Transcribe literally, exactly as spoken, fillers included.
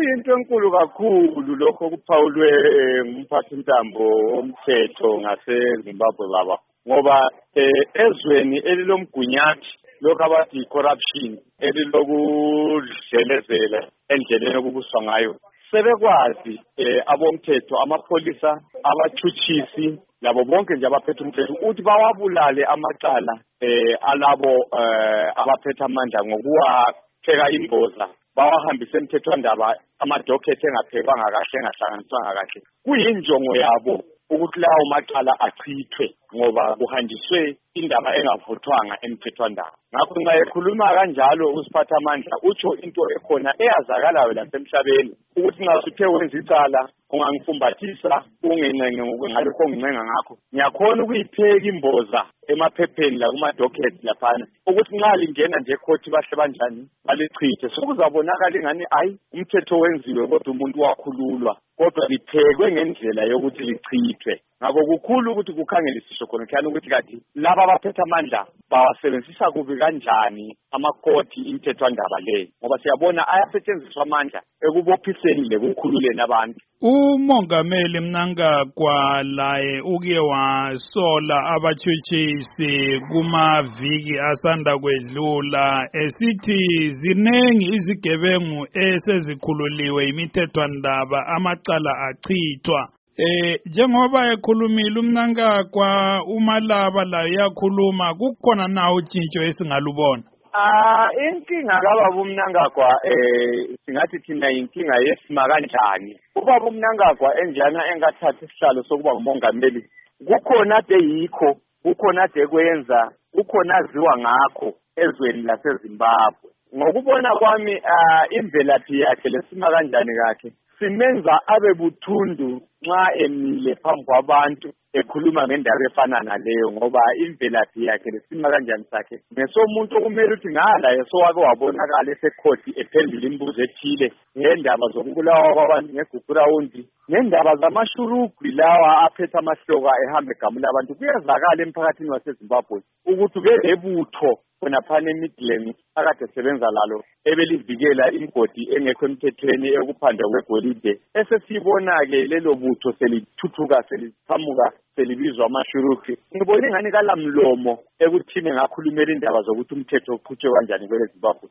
kuyinto enkulu kakhulu lokho kuphawulwe ngumphathintambo womthetho ngaseZimbabwe baba ngoba ezweni elilomgunyathi lokho abathi corruption elilokudlelezela endleleni okubuswa ngayo sebekwazi abomthetho amapholisa abathutshisi labo bonke nje abaphethe umthetho ukuthi bawabulale amacala alabo abaphethe amandla ngokuwapheka imboza bawahambise emthethwandaba amadokhethe engaphekwanga kahle engahlanganiswanga kahle kuyinjongo yabo ukuthi lawo macala achithwe ngoba kuhanjiswe indaba engavuthwanga emthethwandaba ngakho nxa ekhuluma kanjalo usiphatha amandla utsho into ekhona eyazakalayo lasemhlabeni ukuthi nxa usuthe wenza icala ungangifumbathisa ungencenga ngalokho ongincenga ngakho ngiyakhona ukuyipheka imboza emaphepheni la kuma-dockets laphana ukuthi nxa lingena nje ekhothi bahle banjani balichithe sokuzabonakala ingani ayi umthetho wenziwe kodwa umuntu wakhululwa kodwa liphekwe ngendlela yokuthi lichithwe ngakho kukhulu ukuthi kukhangelisiswe khona khani ukuthi kathi laba abaphethe amandla bawasebenzisa kubi kanjani amakhoti imthethwandaba leyo ngoba siyabona ayasetshenziswa amandla ekubophiseni lekukhululeni abantu. Umongameli Mnangagwa laye uke wasola abatshutshisi kumaviki asanda kwedlula esithi zinengi izigebengu esezikhululiwe imithethwandaba amacala achithwa. Eh njengoba ekhulumile uMnangagwa uMalaba la yakhuluma kukhona na utshintsho esingalubona? Ah inkinga kababa uMnangagwa eh singathi thina inkinga yesima kanjani ubaba uMnangagwa enjana engathatha isihlalo sokuba umongameli kukhona ade yikho kukhona ade kwenza kukhona aziwa ngakho ezweni laseZimbabwe ngokubona kwami imvelaphi yakhe lesima kanjani kakhe simenza abe buthundu nxa emile phambi kwabantu ekhuluma ngendaba efana naleyo ngoba imvelaphi yakhe lesima kanjani sakhe ngesomuntu okumele ukuthi ngala esowake wabonakala esekhothi ephendula imibuzo ethile ngendaba zokubulawa kwabantu ngeGugurawundi ngendaba zamashurugwi lawa aphethe amahloka ehamba egamula abantu kuyezakala emphakathini waseZimbabwe ukuthi belebutho khonaphana eMidland akade esebenza lalo ebelivikela imigodi engekho emthethweni ekuphandwa kwegolide esesibona-ke lelo butho selithuthuka seliqhamuka selibizwa amashurugwi ngibona ingani kalamlomo ekuthini ngakhulumela indaba zokuthi umthetho uqhutshwe kanjani kwele Zimbabwe